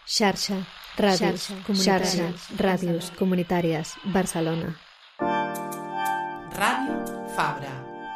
Xarxa, ràdios comunitàries, Barcelona. Ràdio Fabra.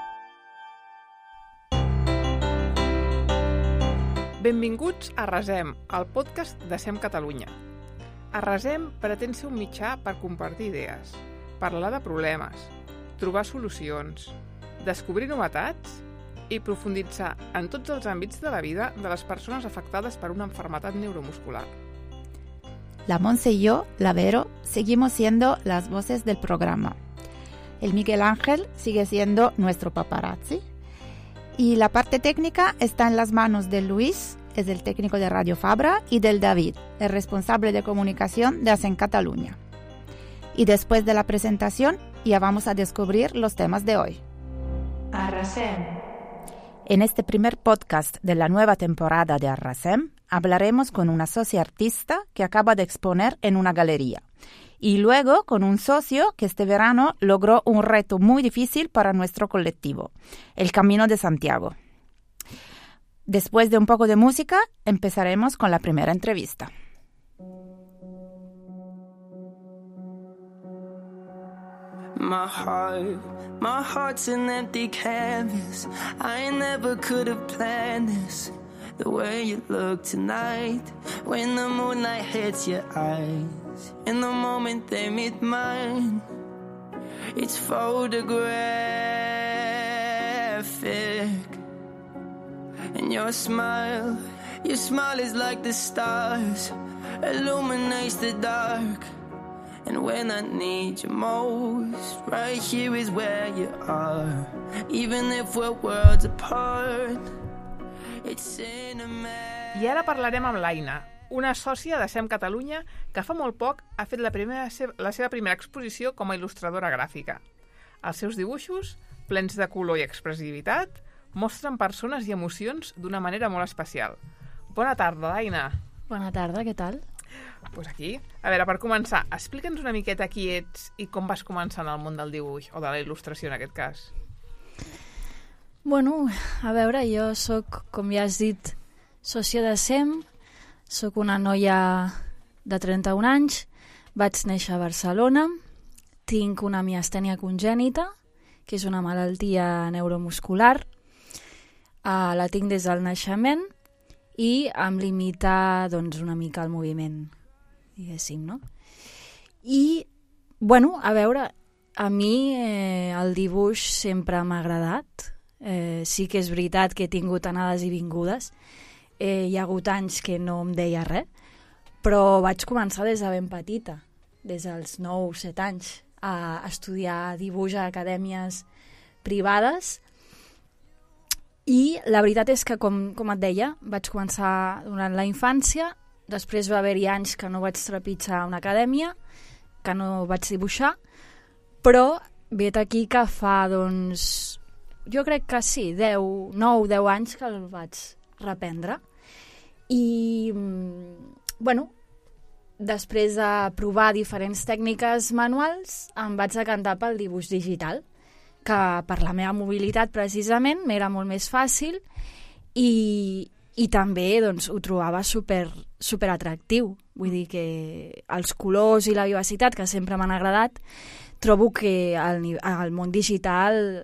Benvinguts a Arrasem, el podcast de SEM Catalunya. Arrasem pretén ser un mitjà per compartir idees, parlar de problemes, trobar solucions, descobrir novetats i profunditzar en tots els àmbits de la vida de les persones afectades per una enfermedad neuromuscular. La Monse y yo, la Vero, seguimos siendo las voces del programa. El Miguel Ángel sigue siendo nuestro paparazzi. Y la parte técnica está en las manos de Luis, es el técnico de Radio Fabra, y del David, el responsable de comunicación de SEM Catalunya. Y después de la presentación, ya vamos a descubrir los temas de hoy. Arrasem. En este primer podcast de la nueva temporada de Arrasem, hablaremos con una socia artista que acaba de exponer en una galería. Y luego con un socio que este verano logró un reto muy difícil para nuestro colectivo, el Camino de Santiago. Después de un poco de música, empezaremos con la primera entrevista. My heart's an empty canvas. I never could have planned this. The way you look tonight, when the moonlight hits your eyes, in the moment they meet mine, it's photographic. And your smile is like the stars, illuminates the dark. And when I need you most, right here is where you are. Even if we're worlds apart, it's cinematic. I ara parlarem amb l'Aina, una sòcia de SEM Catalunya que fa molt poc ha fet la seva primera exposició com a il·lustradora gràfica. Els seus dibuixos, plens de color i expressivitat, mostren persones i emocions d'una manera molt especial. Bona tarda, Aina. Bona tarda, què tal? Pues aquí. A veure, per començar, explica'ns una miqueta qui ets i com vas començar en el món del dibuix, o de la il·lustració en aquest cas. Bueno, a veure, jo sóc, com ja has dit, sòcia de SEM, sóc una noia de 31 anys, vaig néixer a Barcelona, tinc una miastènia congènita, que és una malaltia neuromuscular, la tinc des del naixement, i em limita doncs, una mica el moviment, diguéssim, no? I, bueno, a veure, a mi el dibuix sempre m'ha agradat. Sí que és veritat que he tingut anades i vingudes. Hi ha hagut anys que no em deia res, però vaig començar des de ben petita, des dels 9-7 anys, a estudiar dibuix a acadèmies privades. I la veritat és que, com et deia, vaig començar durant la infància, després va haver-hi anys que no vaig trepitjar una acadèmia, que no vaig dibuixar, però vet aquí que fa, doncs, jo crec que sí, 9-10 anys que el vaig reprendre. I, bueno, després de provar diferents tècniques manuals, em vaig decantar pel dibuix digital, que per la meva mobilitat precisament m'era molt més fàcil i també doncs, ho trobava super atractiu. Vull dir que els colors i la vivacitat, que sempre m'han agradat, trobo que al món digital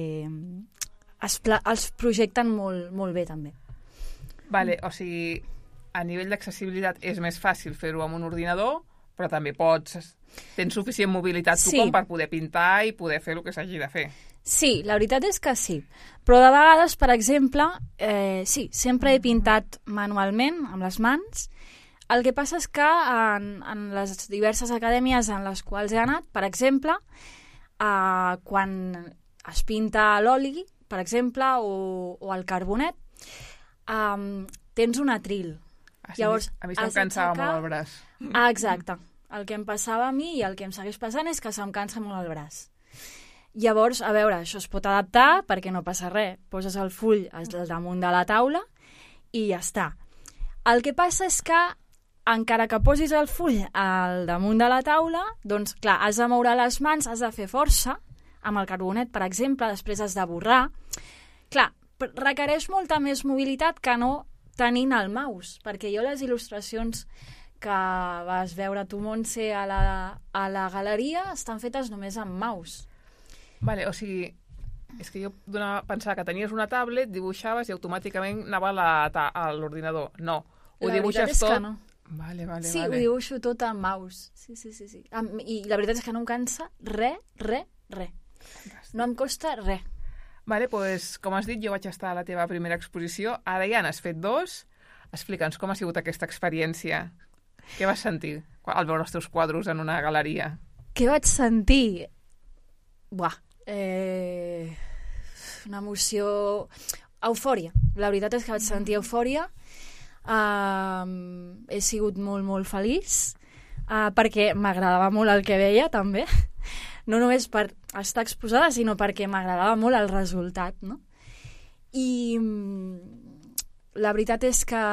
els projecten molt bé també. Vale, o sigui, a nivell d'accessibilitat és més fàcil fer-ho amb un ordinador, però també tens suficient mobilitat tu com per poder pintar i poder fer el que s'hagi de fer. Sí, la veritat és que sí. Però de vegades, per exemple, sí, sempre he pintat manualment, amb les mans. El que passa és que en les diverses acadèmies en les quals he anat, per exemple, quan es pinta a l'oli, per exemple, o al carbonet, tens un atril. Llavors, a mi se'm cansava molt el braç. Exacte. El que em passava a mi i el que em segueix passant és que se'm cansa molt el braç. Llavors, a veure, això es pot adaptar perquè no passa res. Poses el full al damunt de la taula i ja està. El que passa és que, encara que posis el full al damunt de la taula, doncs, clar, has de moure les mans, has de fer força, amb el carbonet, per exemple, després has de borrar. Clar, requereix molta més mobilitat que no tenint el mouse, perquè jo les il·lustracions que vas veure tu, Montse, a la galeria estan fetes només amb mouse. Vale, o sigui, és que jo pensava que tenies una tablet, dibuixaves i automàticament anava a l'ordinador. No, ho dibuixes tot... No. Vale. Sí, ho dibuixo tot amb mouse. Sí. I la veritat és que no em cansa res. No em costa res. Vale, doncs, com has dit, jo vaig estar a la teva primera exposició. Ara ja n'has fet 2. Explica'ns com ha sigut aquesta experiència. Què vas sentir al veure els teus quadros en una galeria? Què vaig sentir? Una emoció... Eufòria. La veritat és que vaig sentir eufòria. He sigut molt, molt feliç perquè m'agradava molt el que veia, també. No només per estar exposada, sinó perquè m'agradava molt el resultat, no? I la veritat és que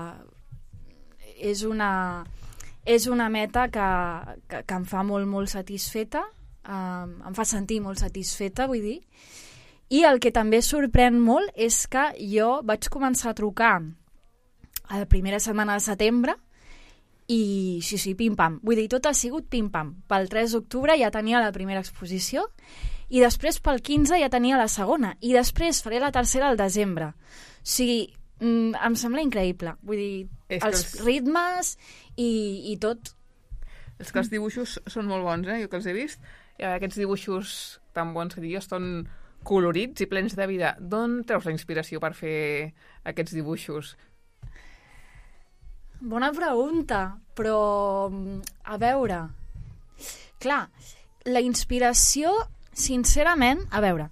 és una meta que em fa molt, molt satisfeta, em fa sentir molt satisfeta, vull dir. I el que també sorprèn molt és que jo vaig començar a trucar a la primera setmana de setembre i sí, pim-pam. Vull dir, tot ha sigut pim-pam. Pel 3 d'octubre ja tenia la primera exposició i després pel 15 ja tenia la segona i després faré la tercera al desembre. O sigui, em sembla increïble. Vull dir, els ritmes i tot. És que els dibuixos són molt bons, jo que els he vist. Aquests dibuixos tan bons que dius són colorits i plens de vida. D'on treus la inspiració per fer aquests dibuixos? Bona pregunta, però a veure... Clar, la inspiració, sincerament, a veure...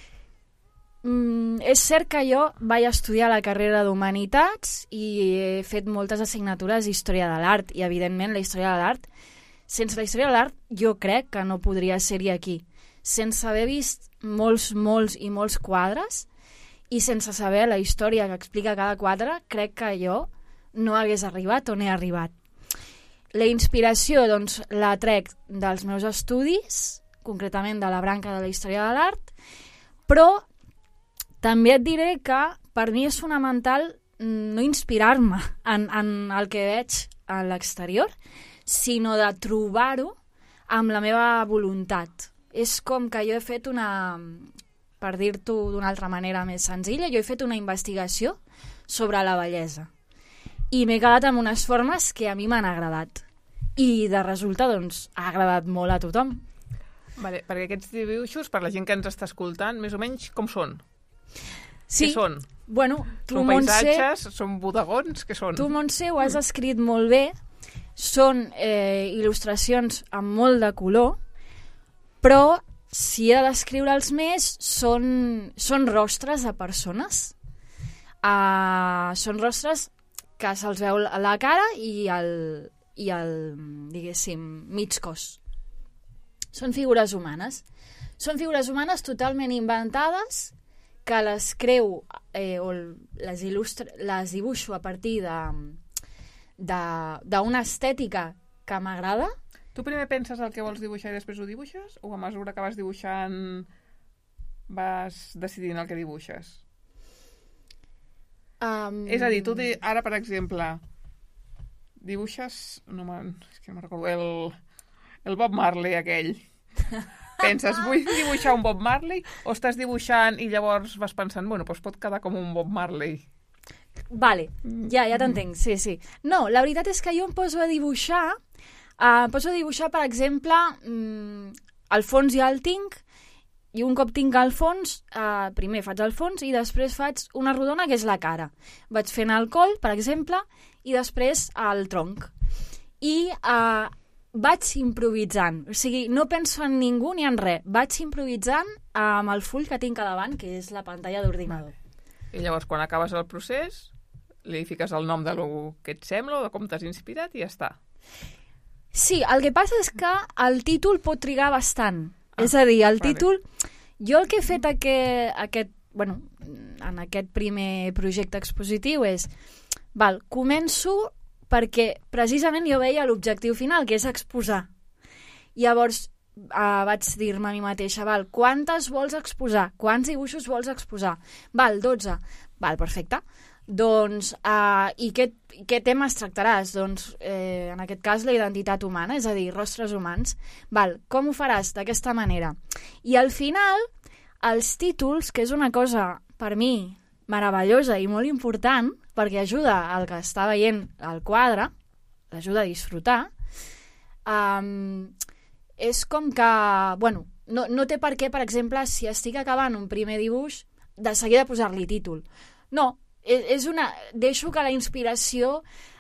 és cert que jo vaig estudiar la carrera d'Humanitats i he fet moltes assignatures d'Història de l'Art i, evidentment, la Història de l'Art, sense la Història de l'Art jo crec que no podria ser-hi aquí. Sense haver vist molts quadres i sense saber la història que explica cada quadre, crec que jo no hagués arribat on he arribat. La inspiració, doncs, la trec dels meus estudis, concretament de la branca de la Història de l'Art, però també et diré que per mi és fonamental no inspirar-me en el que veig a l'exterior, sinó de trobar-ho amb la meva voluntat. És com que jo he fet per dir-t'ho d'una altra manera més senzilla, jo he fet una investigació sobre la bellesa. I m'he quedat amb unes formes que a mi m'han agradat. I de resulte, doncs, ha agradat molt a tothom. Vale, perquè aquests dibuixos, per la gent que ens està escoltant, més o menys com són? Sí. Què són? Bueno, tu, són paisatges? Són bodegons? Què són? Tu, Montse, ho has escrit molt bé. Són il·lustracions amb molt de color, però si he de descriure'ls més, són rostres de persones. Són rostres que se'ls veu a la cara i el diguéssim, mig cos. Són figures humanes. Són figures humanes totalment inventades que les creu o les dibuixo a partir d'una estètica que m'agrada. Tu primer penses el que vols dibuixar i després ho dibuixes? O a mesura que vas dibuixant vas decidint el que dibuixes? És a dir, tu ara, per exemple, dibuixes... és que no me'n recordo, el Bob Marley aquell. Penses, vull dibuixar un Bob Marley? O estàs dibuixant i llavors vas pensant, bueno, doncs pot quedar com un Bob Marley? Vale, ja t'entenc, sí. No, la veritat és que jo em poso a dibuixar, per exemple, el fons ja el tinc, i un cop tinc el fons, primer faig el fons i després faig una rodona que és la cara. Vaig fent el coll, per exemple, i després el tronc. I vaig improvisant, o sigui, no penso en ningú ni en res, vaig improvisant amb el full que tinc a davant, que és la pantalla d'ordinador. I llavors, quan acabes el procés, li fiques el nom de lo que et sembla o de com t'has inspirat i ja està. Sí, el que passa és que el títol pot trigar bastant. És a dir, el títol... Jo el que he fet en aquest primer projecte expositiu és... començo perquè precisament jo veia l'objectiu final, que és exposar. Llavors vaig dir-me a mi mateixa, quantes vols exposar? Quants dibuixos vols exposar? 12. Perfecte. Doncs, i què temes tractaràs? Doncs, en aquest cas, la identitat humana, és a dir, rostres humans. Val, com ho faràs? D'aquesta manera. I al final, els títols, que és una cosa, per mi, meravellosa i molt important, perquè ajuda al que està veient el quadre, l'ajuda a disfrutar, és com que, bueno, no té per què, per exemple, si estic acabant un primer dibuix, de seguida posar-li títol. No, deixo que la inspiració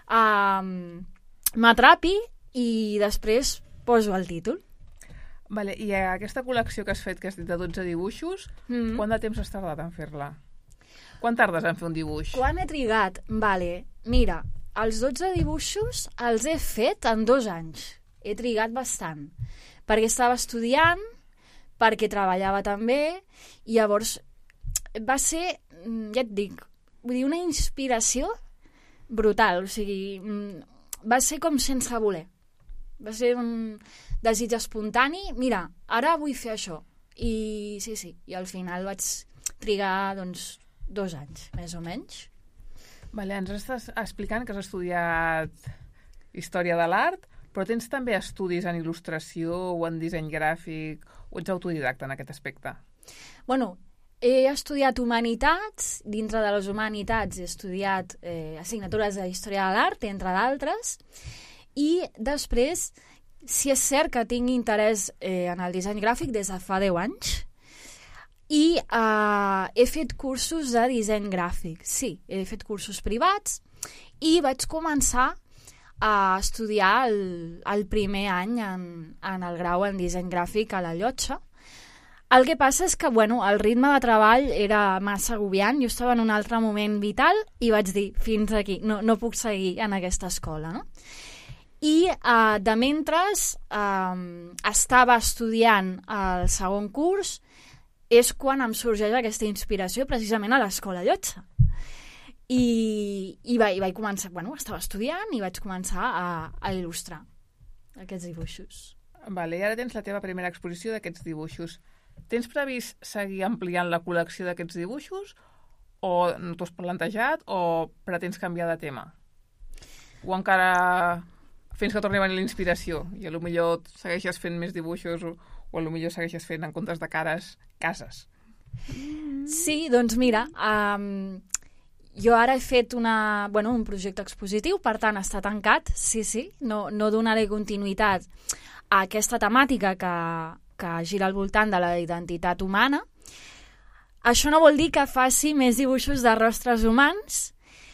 m'atrapi i després poso el títol. Vale, i aquesta col·lecció que has fet, que has dit de 12 dibuixos, quant de temps has tardat en fer-la? Quan tardes en fer un dibuix? Quan he trigat? Vale, mira, els 12 dibuixos els he fet en 2 anys. He trigat bastant, perquè estava estudiant, perquè treballava també, i llavors va ser, ja et dic, vull dir, una inspiració brutal, o sigui, va ser com sense voler. Va ser un desig espontani, mira, ara vull fer això. I sí, i al final vaig trigar, doncs, 2 anys, més o menys. Vale, ens estàs explicant que has estudiat Història de l'Art, però tens també estudis en il·lustració o en disseny gràfic, o ets autodidacta en aquest aspecte? Bueno, he estudiat Humanitats, dintre de les Humanitats he estudiat assignatures de Història de l'Art, entre d'altres, i després, si és cert que tinc interès en el disseny gràfic des de fa 10 anys, i he fet cursos de disseny gràfic. Sí, he fet cursos privats i vaig començar a estudiar el primer any en el grau en disseny gràfic a la Llotja. El que passa és que, bueno, el ritme de treball era massa agobiant, jo estava en un altre moment vital i vaig dir, fins aquí, no puc seguir en aquesta escola, no? I de mentres estava estudiant el segon curs, és quan em sorgeix aquesta inspiració precisament a l'Escola Llotja. I vaig començar, bueno, estava estudiant i vaig començar a il·lustrar aquests dibuixos. Vale, i ara tens la teva primera exposició d'aquests dibuixos. Tens previst seguir ampliant la col·lecció d'aquests dibuixos o no t'ho has plantejat o pretens canviar de tema? O encara fins que torni a venir l'inspiració i potser segueixes fent més dibuixos o potser segueixes fent, en comptes de cares, cases? Sí, doncs mira, jo ara he fet un projecte expositiu, per tant està tancat, sí, no donaré continuïtat a aquesta temàtica que gira al voltant de la identitat humana. Això no vol dir que faci més dibuixos de rostres humans,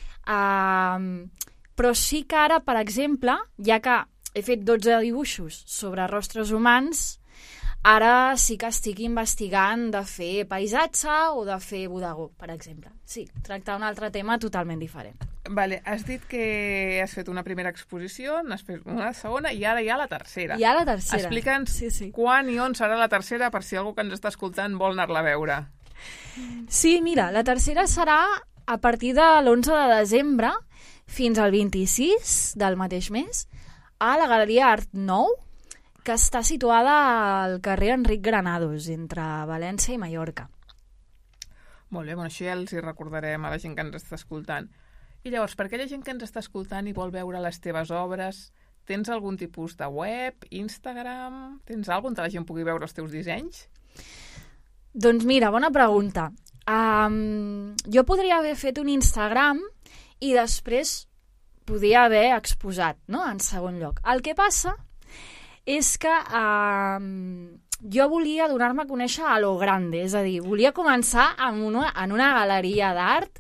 però sí que ara, per exemple, ja que he fet 12 dibuixos sobre rostres humans, ara sí que estic investigant de fer paisatge o de fer bodegó, per exemple. Sí, tractar un altre tema totalment diferent. Vale, has dit que has fet una primera exposició, n'has fet una segona i ara hi ha la tercera. Hi ha la tercera. Explica'ns quan i on serà la tercera per si algú que ens està escoltant vol anar-la a veure. Sí, mira, la tercera serà a partir de l'11 de desembre fins al 26 del mateix mes a la Galeria Art Nou, que està situada al carrer Enric Granados, entre València i Mallorca. Molt bé, això ja els hi recordarem a la gent que ens està escoltant. I llavors, per aquella gent que ens està escoltant i vol veure les teves obres, tens algun tipus de web, Instagram? Tens alguna on la gent pugui veure els teus dissenys? Doncs mira, bona pregunta. Jo podria haver fet un Instagram i després podria haver exposat, no?, en segon lloc. El que passa és que jo volia donar-me a conèixer a lo grande, és a dir, volia començar en una galeria d'art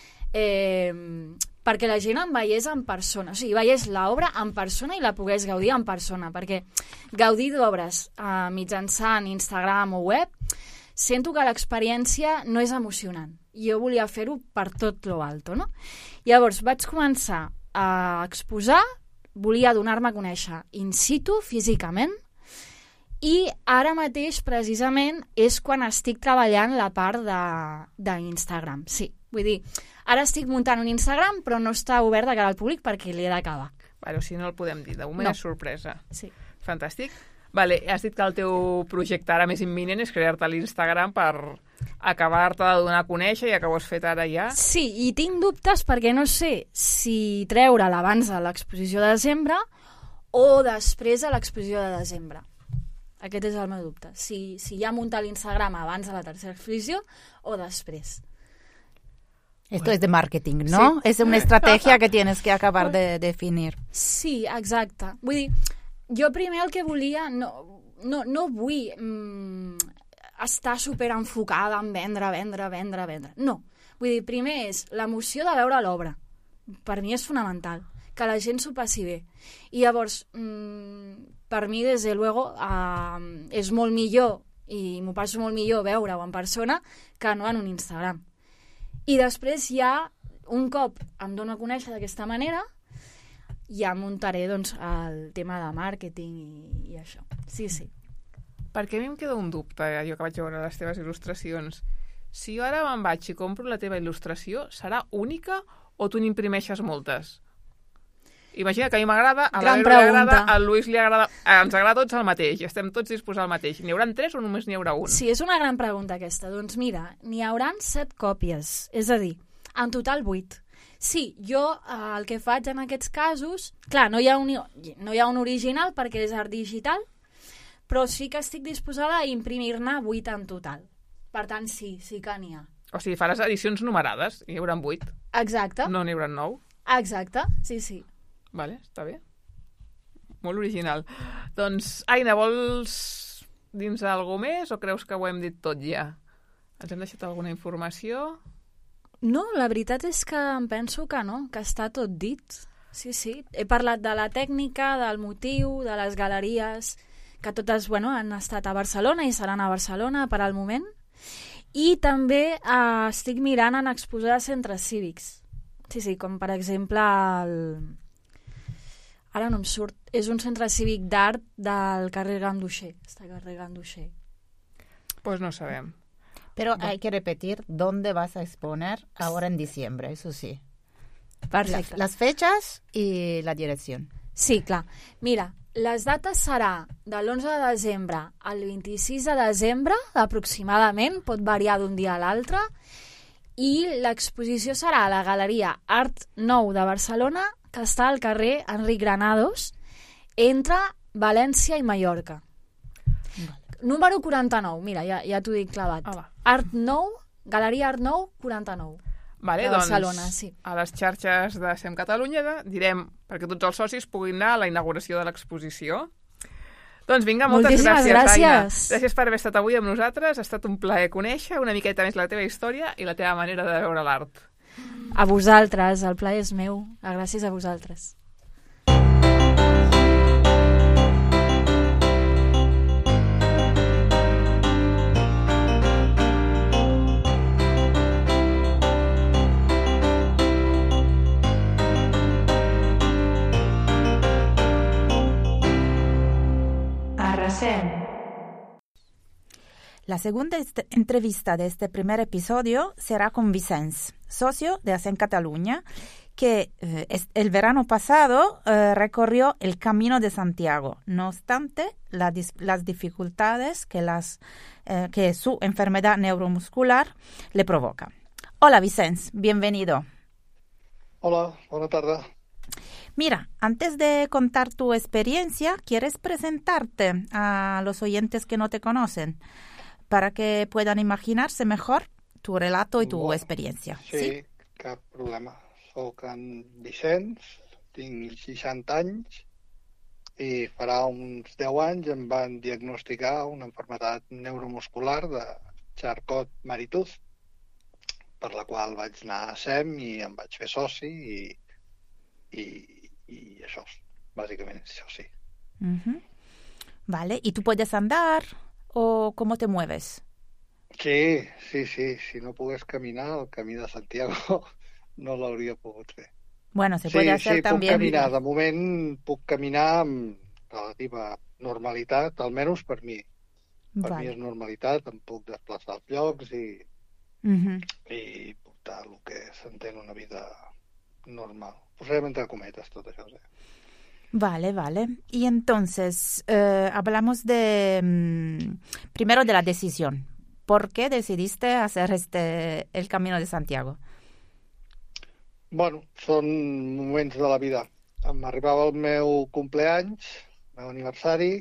perquè la gent em veiés en persona, o sigui, veiés l'obra en persona i la pogués gaudir en persona, perquè gaudir d'obres mitjançant Instagram o web, sento que l'experiència no és emocionant. Jo volia fer-ho per tot lo alto, no? Llavors vaig començar a exposar, volia donar-me a conèixer in situ, físicament, i ara mateix, precisament, és quan estic treballant la part d'Instagram. Sí, vull dir, ara estic muntant un Instagram, però no està obert de cara al públic perquè l'he d'acabar. Bueno, si no el podem dir, de moment és sorpresa. Sí. Fantàstic. Vale, has dit que el teu projecte ara més imminent és crear-te l'Instagram per acabar-te de donar a conèixer, ja que ho has fet ara ja. Sí, i tinc dubtes perquè no sé si treure'l abans de l'exposició de desembre o després de l'exposició de desembre. Aquest és el meu dubte. Si ja munta l'Instagram abans de la tercera exposició o després. Esto es de marketing, ¿no? Sí. Es una estrategia que tienes que acabar de definir. Sí, exacte. Vull dir, jo primer el que volia... No vull estar superenfocada en vendre. No. Vull dir, primer és l'emoció de veure l'obra. Per mi és fonamental. Que la gent s'ho passi bé. I llavors, per mi, des de luego, és molt millor, i m'ho passo molt millor veure-ho en persona que no en un Instagram. I després ja, un cop em dono a conèixer d'aquesta manera, ja muntaré doncs, el tema de màrqueting i això. Sí. Perquè a mi em queda un dubte, jo que vaig veure les teves il·lustracions. Si jo ara me'n vaig i compro la teva il·lustració, serà única o tu n'imprimeixes moltes? Imagina que a mi m'agrada, a la Vero li agrada, al Luis li agrada... Ens agrada tots el mateix, estem tots disposats al mateix. N'hi haurà 3 o només n'hi haurà un? Sí, és una gran pregunta aquesta. Doncs mira, n'hi haurà 7 còpies, és a dir, en total 8. Sí, jo el que faig en aquests casos... Clar, no hi ha un original perquè és art digital, però sí que estic disposada a imprimir-ne 8 en total. Per tant, sí que n'hi ha. O sigui, faràs edicions numerades, hi haurà 8. Exacte. No n'hi haurà 9. Exacte, sí. Vale, està bé. Molt original. Doncs, Aina, vols dir-nos alguna més o creus que ho hem dit tot ja? Ens hem deixat alguna informació? No, la veritat és que em penso que no, que està tot dit. Sí. He parlat de la tècnica, del motiu, de les galeries, que totes han estat a Barcelona i seran a Barcelona per al moment. I també estic mirant en exposar a centres cívics. Sí, com per exemple Ara no em surt. És un centre cívic d'art del carrer Ganduxer. Està al carrer Ganduxer. Pues no sabem. Pero hay que repetir dónde vas a exponer ahora en diciembre, eso sí. Perfecte. Las fechas y la dirección. Sí, clar. Mira, les dates serà de l'11 de desembre al 26 de desembre, aproximadament, pot variar d'un dia a l'altre, i l'exposició serà a la Galeria Art Nou de Barcelona, que està al carrer Enric Granados, entre València i Mallorca. Número 49, mira, ja t'ho dic clavat. Art Nou, Galeria Art Nou 49. Vale, de Barcelona, doncs, sí. A les xarxes de SEM Catalunya direm perquè tots els socis puguin anar a la inauguració de l'exposició. Doncs vinga, moltes gràcies, Aina. Gràcies per haver estat avui amb nosaltres. Ha estat un plaer conèixer una miqueta més la teva història i la teva manera de veure l'art. A vosaltres, el plaer és meu. Gràcies a vosaltres. La segunda entrevista de este primer episodio será con Vicens, socio de SEM Catalunya, que el verano pasado recorrió el Camino de Santiago, no obstante las dificultades que su enfermedad neuromuscular le provoca. Hola Vicens, bienvenido. Hola, buena tarde. Mira, antes de contar tu experiencia, ¿quieres presentarte a los oyentes que no te conocen para que puedan imaginarse mejor tu relato i tu experiència? Sí, cap problema. Soc en Vicenç, tinc 60 anys i farà uns 10 anys em van diagnosticar una malaltia neuromuscular de Charcot-Marie-Tooth, per la qual vaig anar a SEM i em vaig fer soci y eso, básicamente eso sí. Vale, ¿y tú puedes andar o cómo te mueves? Sí, si no pogués caminar, el camí de Santiago no l'hauria pogut fer. Bueno, se puede hacer también. Sí, puc caminar, de moment puc caminar amb relativa normalitat, almenys per mi. Per mi és normalitat, em puc desplaçar als llocs i portar el que s'entén una vida normal. Posarem entre cometes tot això, sí. Vale, vale. Y entonces, hablamos primero de la decisión. ¿Por qué decidiste hacer el Camino de Santiago? Bueno, són moments de la vida. M'arribava el meu cumpleaños, el meu aniversari,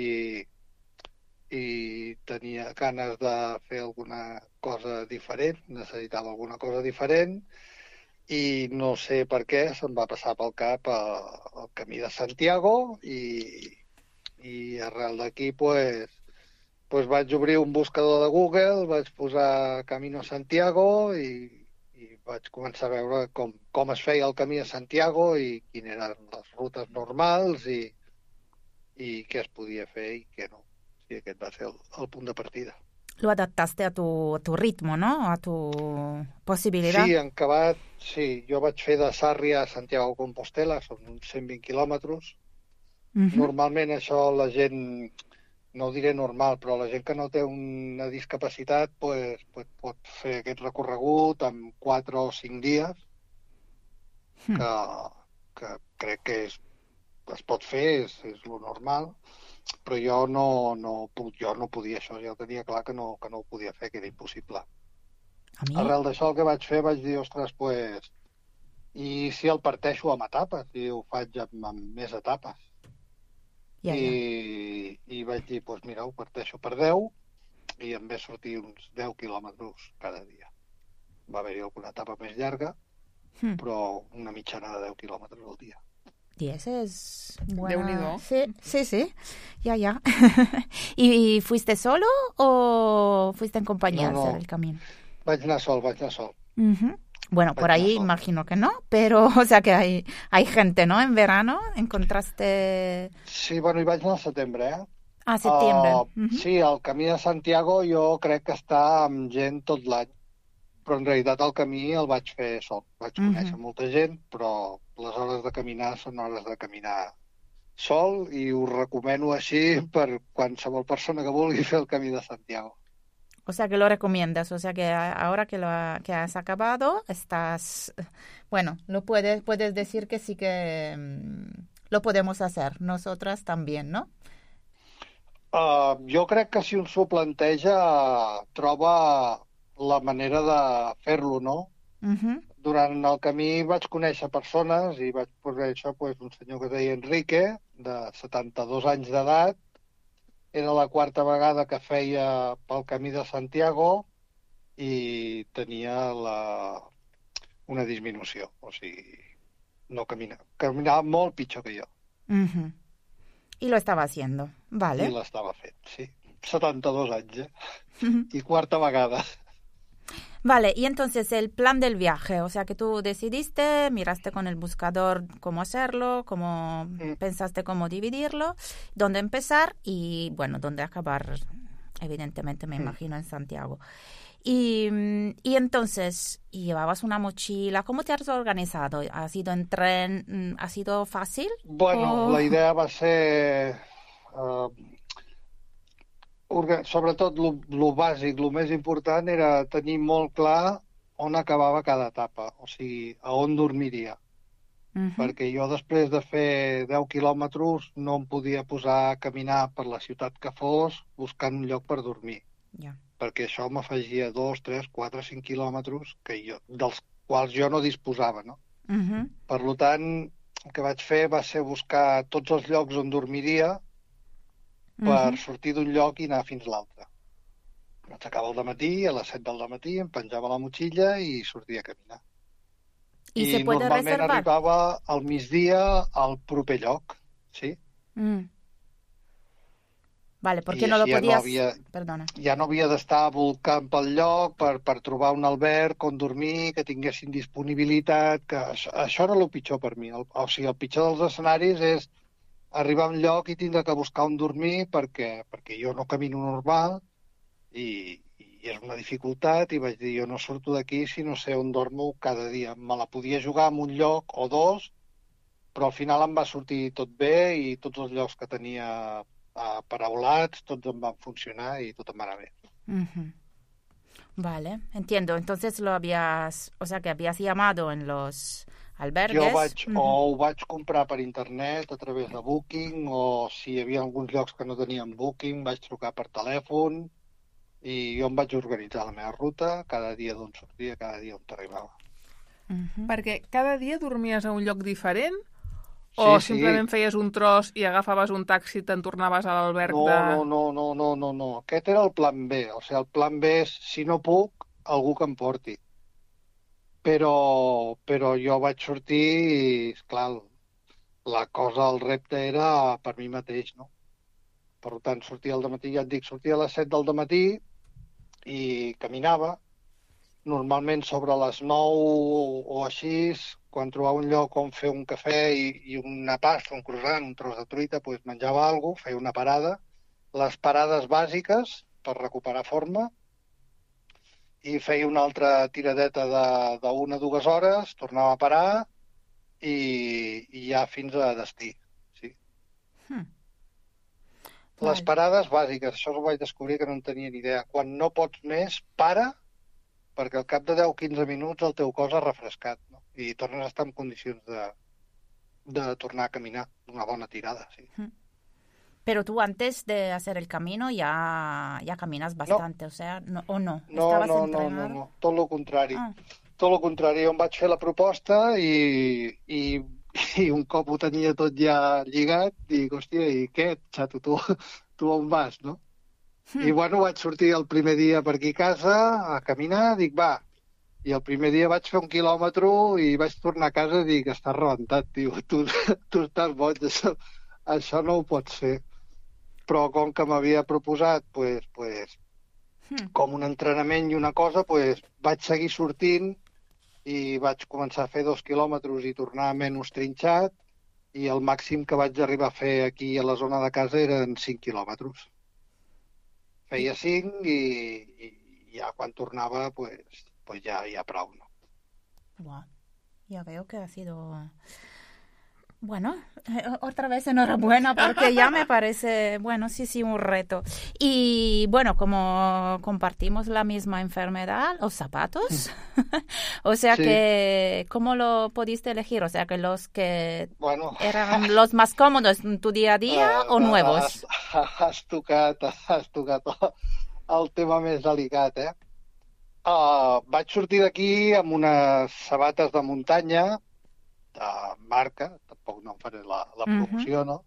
i tenia ganes de fer alguna cosa diferent, necessitava alguna cosa diferent, i no sé per què se'm va passar pel cap el Camí de Santiago i arrel d'aquí pues vaig obrir un buscador de Google, vaig posar Camino Santiago i vaig començar a veure com es feia el Camí de Santiago i quines eren les rutes normals i què es podia fer i què no. Sí, aquest va ser el punt de partida. Lo adaptaste a tu ritmo, ¿no? A tu posibilidad. Sí, en acabat, sí. Jo vaig fer de Sàrria a Santiago de Compostela, són uns 120 quilòmetres. Normalment això la gent, no ho diré normal, però la gent que no té una discapacitat pues pot fer aquest recorregut en 4 o 5 dies, que crec que es pot fer, és lo normal. Però jo no podia això, ja tenia clar que no ho podia fer, que era impossible. Arrel d'això el que vaig fer, vaig dir, ostres, i si el parteixo amb etapes, i ho faig amb més etapes. I vaig dir, mira, ho parteixo per 10 i em ve sortir uns 10 quilòmetres cada dia. Va haver-hi alguna etapa més llarga, però una mitjana de 10 quilòmetres al dia. 10 es buena. Déu-n'hi-do. Sí. Ya. ¿Y fuiste solo o fuiste en compañía a hacer el camino? Vaig anar sol. Bueno, por ahí imagino que no, pero, o sea que hay gente, ¿no? En verano, ¿encontraste...? Sí, bueno, hi vaig anar al setembre, eh? Ah, setembre. Sí, el Camí de Santiago jo crec que està amb gent tot l'any, però en realitat el camí el vaig fer sol. Vaig conèixer molta gent, però les hores de caminar són hores de caminar sol i ho recomano així per qualsevol persona que vulgui fer el Camí de Santiago. O sea que lo recomiendas, o sea que ahora que has acabado, bueno, puedes decir que sí que lo podemos hacer, nosotras también, ¿no? Jo crec que si un s'ho planteja troba la manera de fer-lo, no? Durant el camí vaig conèixer persones i vaig conèixer un senyor que es deia Enrique, de 72 anys d'edat. Era la 4a vegada que feia pel Camí de Santiago i tenia una disminució. O sigui, no caminava molt pitjor que jo. Y lo estaba haciendo, vale. I l'estava fent, sí. 72 anys, I 4a vegada. Vale, y entonces el plan del viaje, o sea que tú decidiste, miraste con el buscador cómo hacerlo, pensaste cómo dividirlo, dónde empezar y, bueno, dónde acabar, evidentemente me imagino en Santiago. Y entonces, llevabas una mochila, ¿cómo te has organizado? ¿Ha sido en tren? ¿Ha sido fácil? Bueno, la idea va ser... sobretot, lo bàsic, lo més important era tenir molt clar on acabava cada etapa, o sigui, a on dormiria. Perquè jo després de fer 10 quilòmetres no em podia posar a caminar per la ciutat que fos buscant un lloc per dormir. Perquè això m'afegia 2, 3, 4, 5 quilòmetres dels quals jo no disposava, no? Per tant, el que vaig fer va ser buscar tots els llocs on dormiria per sortir d'un lloc i anar fins a l'altre. M'aixecava al dematí, a les 7 del dematí, em penjava la motxilla i sortia a caminar. I se puede normalment reservar? Arribava al migdia al proper lloc, sí. Vale, ¿por qué no lo podías...? Perdona. Ja no havia d'estar volcant pel lloc per trobar un alberg on dormir, que tinguessin disponibilitat, que això era el pitjor per mi. O sigui, el pitjor dels escenaris és arribar a un lloc i tindre que buscar on dormir perquè jo no camino normal i és una dificultat i vaig dir, jo no surto d'aquí si no sé on dormo cada dia. Me la podia jugar en un lloc o dos, però al final em va sortir tot bé i tots els llocs que tenia paraulats, tots em van funcionar i tot em va anar bé. Vale, entiendo. Entonces o sea que habías llamado albergues. Jo vaig, o ho vaig comprar per internet a través de Booking, o si hi havia alguns llocs que no tenien Booking, vaig trucar per telèfon i jo em vaig organitzar la meva ruta, cada dia d'on sortia, cada dia on arribava. Perquè cada dia dormies a un lloc diferent? O Sí, simplement feies un tros i agafaves un taxi i te'n tornaves a l'alberg de... No. Aquest era el plan B. O sigui, el plan B és, si no puc, algú que em porti. Però jo vaig sortir i, esclar, la cosa, el repte era per mi mateix, no? Per tant, sortia al dematí, ja et dic, sortia a les 7 del dematí i caminava. Normalment sobre les 9 o així, quan trobava un lloc on fer un cafè i una pasta, un croissant, un tros de truita, doncs menjava alguna cosa, feia una parada. Les parades bàsiques per recuperar forma i feia una altra tiradeta d'1 a 2 hores, tornava a parar i ja fins a destí. Sí. Les parades bàsiques, això ho vaig descobrir que no en tenia ni idea. Quan no pots més, para, perquè al cap de 10-15 minuts el teu cos ha refrescat, no? I tornes a estar en condicions de tornar a caminar, una bona tirada, sí. Pero tú antes de hacer el camino ya caminas bastante, o sea, no. ¿Estabas entrenado? No, tot el contrari. Tot el contrari, jo em vaig fer la proposta i un cop ho tenia tot ja lligat, dic, hòstia, i què, xato, tu on vas, no? I bueno, vaig sortir el primer dia per aquí a casa a caminar, dic, va, i el primer dia vaig fer 1 quilòmetre i vaig tornar a casa i dic, estàs rebentat, tio, tu estàs boig, això no ho pots fer. Però com que m'havia proposat, com un entrenament i una cosa, vaig seguir sortint i vaig començar a fer 2 quilòmetres i tornar menys trinxat i el màxim que vaig arribar a fer aquí a la zona de casa eren 5 quilòmetres. Feia 5 i ja quan tornava, ja prou, no? Wow. Ya veo que ha sido... Bueno, otra vez enhorabuena porque ya me parece, bueno, sí, un reto. Y bueno, como compartimos la misma enfermedad, los zapatos, o sea sí. que, ¿cómo lo pudiste elegir? O sea que los que eran los más cómodos en tu día a día o nuevos. Has tocat el tema més delicat, eh? Vaig sortir d'aquí amb unes sabates de muntanya, de marca, tampoc no en faré la promoció, no?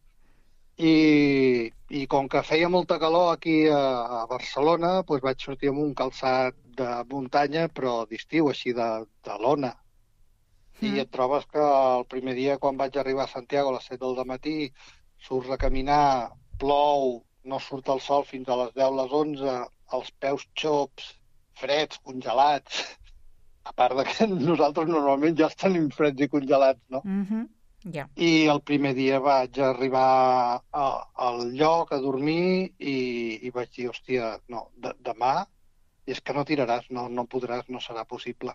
I com que feia molta calor aquí a Barcelona, vaig sortir amb un calçat de muntanya, però d'estiu, així de lona. I et trobes que el primer dia, quan vaig arribar a Santiago a les 7 del matí, surts a caminar, plou, no surt el sol fins a les 10, les 11, els peus xops, freds, congelats. A part que nosaltres normalment ja els tenim freds i congelats, no? I el primer dia vaig arribar al lloc a dormir i vaig dir, hòstia, no, demà és que no tiraràs, no podràs, no serà possible.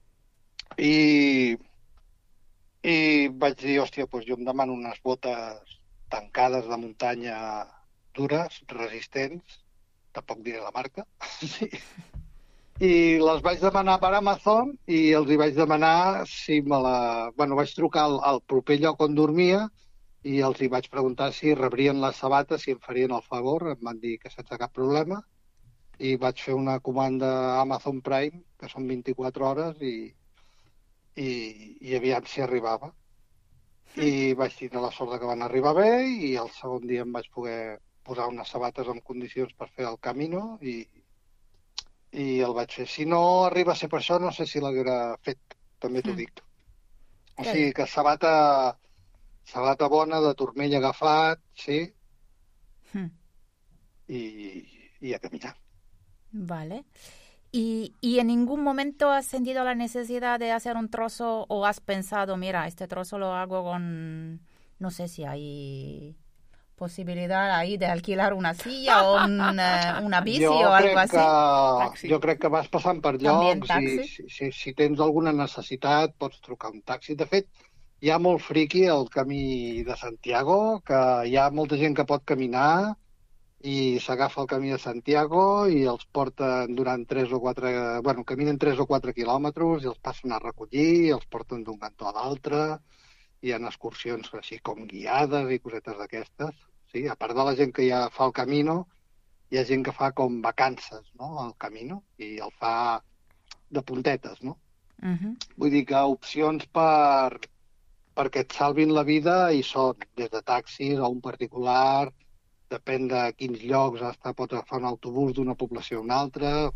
I vaig dir, hòstia, jo em demano unes botes tancades de muntanya dures, resistents, tampoc diré la marca, sí. I les vaig demanar per Amazon i els hi vaig demanar si vaig trucar al proper lloc on dormia i els hi vaig preguntar si rebrien les sabates, si em farien el favor. Em van dir que sense cap problema. I vaig fer una comanda a Amazon Prime, que són 24 hores, i aviam si arribava. I vaig tindre la sort que van arribar bé i el segon dia em vaig poder posar unes sabates en condicions per fer el camino i el vaig fer. Si no arriba a ser per això, no sé si l'haguera fet, també t'ho dic. O sigui que sabata bona, de turmell agafat, sí, y a caminar. Vale. ¿Y en ningún momento has sentido la necesidad de hacer un trozo o has pensado, mira, este trozo lo hago con, no sé si hay posibilidad ahí de alquilar una silla o una bici o algo así? Jo crec que vas passant per llocs i si tens alguna necessitat pots trucar un taxi. De fet, hi ha molt friqui al camí de Santiago, que hi ha molta gent que pot caminar i s'agafa el camí de Santiago i els porten durant 3 o 4... Bueno, caminen 3 o 4 quilòmetres i els passen a recollir, els porten d'un cantó a l'altre, hi ha excursions així com guiades i cosetes d'aquestes. Sí? A part de la gent que ja fa el Camino, hi ha gent que fa com vacances, no?, al Camino, i el fa de puntetes, no? Vull dir que opcions perquè et salvin la vida hi són des de taxis a un particular, depèn de quins llocs pots agafar un autobús d'una població a una altra.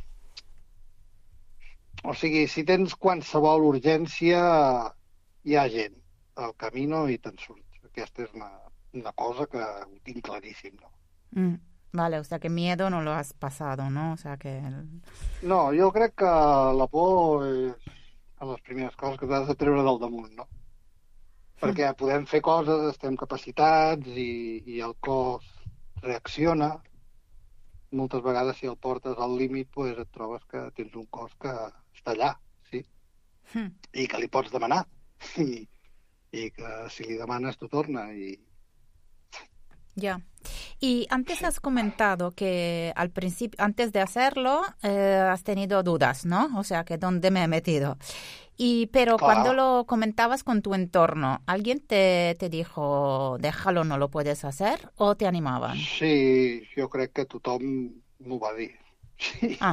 O sigui, si tens qualsevol urgència, hi ha gent al Camino i te'n surts. Aquesta és una cosa que ho tinc claríssim, no? Vale, o sea que miedo no lo has pasado, ¿no? O sea que... No, jo crec que la por és a les primeres coses que t'has de treure del damunt, no? Perquè podem fer coses, estem capacitats i el cos reacciona. Moltes vegades, si el portes al límit, pues et trobes que tens un cos que està allà, sí? I que li pots demanar. I que si li demanes t'ho torna. Ya. Y antes has comentado que al principio, antes de hacerlo, has tenido dudas, ¿no? O sea, que ¿dónde me he metido? Pero Claro. cuando lo comentabas con tu entorno, ¿alguien te dijo, déjalo, no lo puedes hacer? ¿O te animaban? Sí, jo crec que tothom m'ho va dir. Sí. Ah,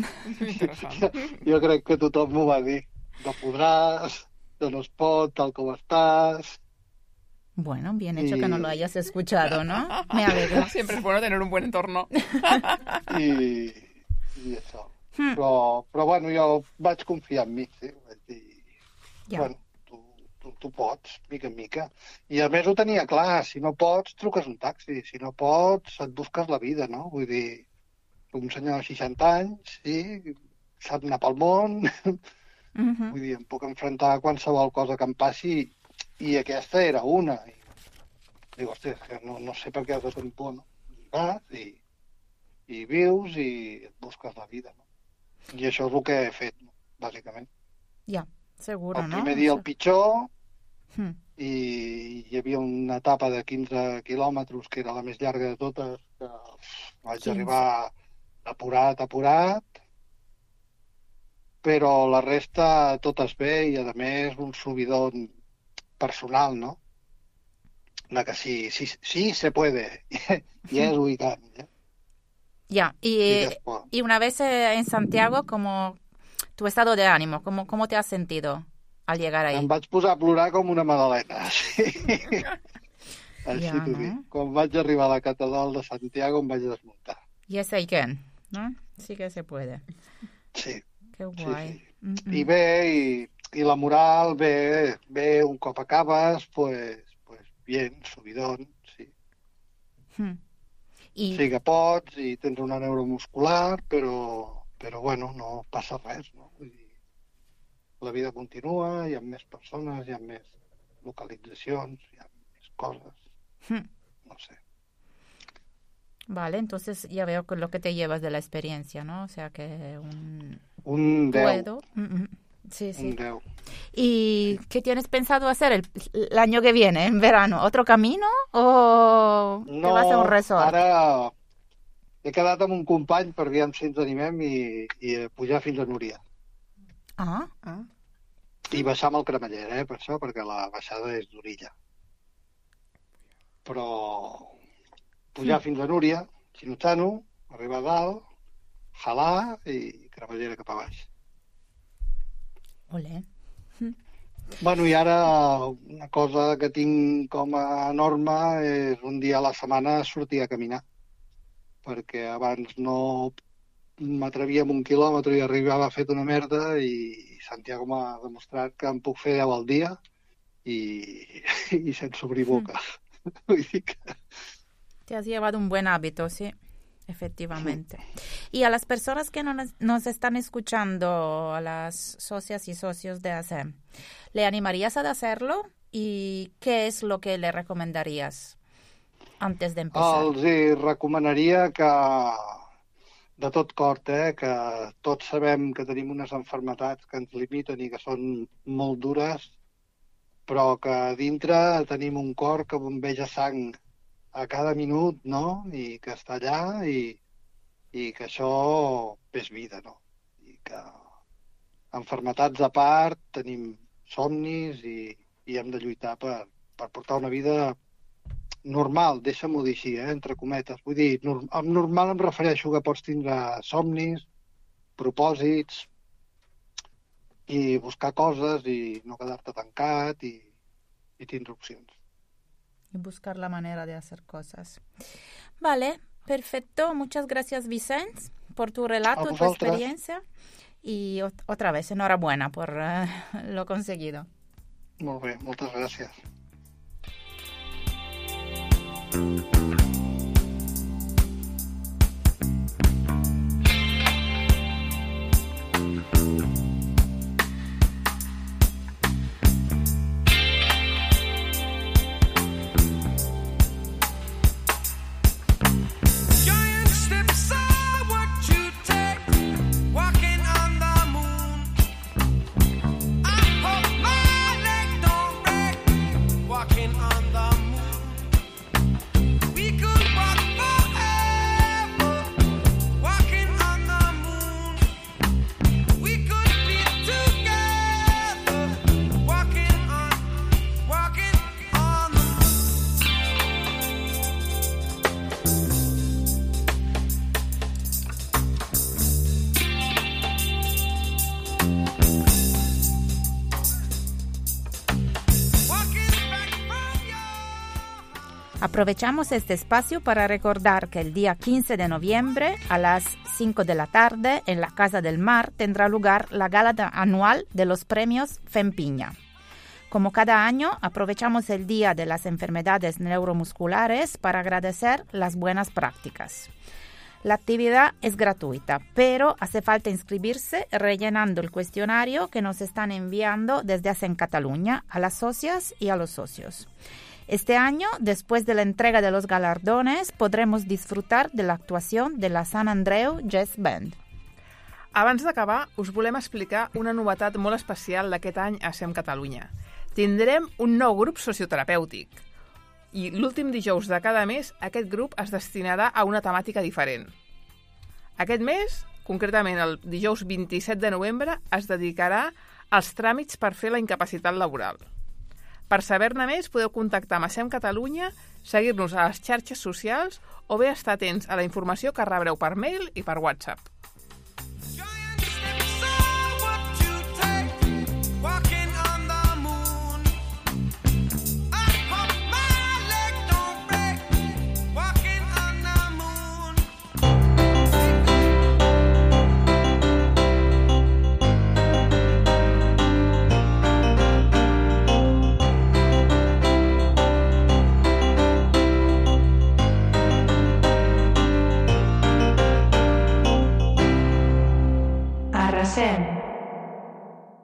Jo crec que tothom m'ho va dir. No podràs, no es pot, tal com estàs. bueno, bien hecho que no lo hayas escuchado, ¿no? Me alegra. Siempre es bueno tener un buen entorno. I això. Però bueno, jo vaig confiar en mi, sí. Vaig dir, Ja. bueno, tu pots, mica en mica. I a més ho tenia clar, si no pots, truques un taxi. Si no pots, et busques la vida, no? Vull dir, un senyor de 60 anys, sí, sap anar pel món, vull dir, em puc enfrontar a qualsevol cosa que em passi, i aquesta era una. I dic, hòstia, és que no sé per què has de tenir por, no? I vas i vius i et busques la vida, no? I això és el que he fet, no? Bàsicament. Ya, seguro, El ¿no? primer dia el pitjor, Hmm. i hi havia una etapa de 15 quilòmetres, que era la més llarga de totes, que vaig 15. arribar apurat, però la resta totes bé, i a més un subidón personal, no? De que sí se puede, i és i tant. Ya, I després, y una vez en Santiago, como tu estado de ánimo, ¿cómo te has sentido al llegar ahí? em vaig posar a plorar com una magdalena, sí. Així Ja, t'ho no? dic. Quan vaig arribar a la catedral de Santiago em vaig desmuntar. Yes, I can, ¿no? Sí que se puede. Sí. Qué guay. Sí. I bé, i la moral, bé, un cop acabes, pues bien, subidón, sí. Y Sí que pots i tens una neuromuscular, però bueno, no passa res, no? Vull dir, la vida continua, hi ha més persones, hi ha més localitzacions, hi ha més coses, no sé. vale, entonces ya veo que lo que te llevas de la experiencia, ¿no? O sea que Un 10, puedo. Sí, un sí. 10. ¿Y qué tienes pensado hacer el año que viene, en verano? ¿Otro camino o te vas a un resort? Ara he quedat amb un company per veure si ens animem i pujar fins a Núria. Ah, I baixar amb el cremallera, per això, perquè la baixada és d'orilla. Però pujar fins a Núria, Xinutxano, arribar a dalt, jalar i cremallera cap a baix. olé. Bueno, i ara una cosa que tinc com a norma és un dia a la setmana sortir a caminar, perquè abans no m'atrevia amb 1 quilòmetre i arribava fet una merda, i Santiago m'ha demostrat que em puc fer 10 al dia i sense obrir boca. Vull dir que... Te has llevado un buen hábito, sí, efectivamente. Y a las personas que nos están escuchando, a las socias y socios de ASEM, ¿le animarías a hacerlo? ¿Y qué es lo que le recomendarías antes de empezar? Els hi recomanaria que, de tot cor, que tots sabem que tenim unes malalties que ens limiten i que són molt dures, però que a dintre tenim un cor que bombeja sang a cada minut, no? I que està allà i que això és vida, no? I que enfermetats a part, tenim somnis i hem de lluitar per portar una vida normal, deixa'm-ho dir així, entre cometes. Vull dir, amb normal em refereixo que pots tindre somnis, propòsits i buscar coses i no quedar-te tancat i tindre opcions. Y buscar la manera de hacer cosas. Vale, perfecto. Muchas gracias, Vicente, por tu relato, tu experiencia. Y otra vez, enhorabuena por lo conseguido. Molt bé, moltes gràcies. Aprovechamos este espacio para recordar que el día 15 de noviembre a las 5 de la tarde en la Casa del Mar tendrá lugar la gala anual de los premios FEMPIña. Como cada año, aprovechamos el Día de las Enfermedades Neuromusculares para agradecer las buenas prácticas. La actividad es gratuita, pero hace falta inscribirse rellenando el cuestionario que nos están enviando desde ASEM Cataluña a las socias y a los socios. Este año, después de la entrega de los galardones, podremos disfrutar de la actuación de la Sant Andreu Jazz Band. Abans d'acabar, us volem explicar una novetat molt especial d'aquest any a ASEM Catalunya. Tindrem un nou grup socioterapèutic i l'últim dijous de cada mes aquest grup es destinarà a una temàtica diferent. Aquest mes, concretament el dijous 27 de novembre, es dedicarà als tràmits per fer la incapacitat laboral. Per saber-ne més, podeu contactar amb ASEM Catalunya, seguir-nos a les xarxes socials o bé estar atents a la informació que rebreu per mail i per WhatsApp.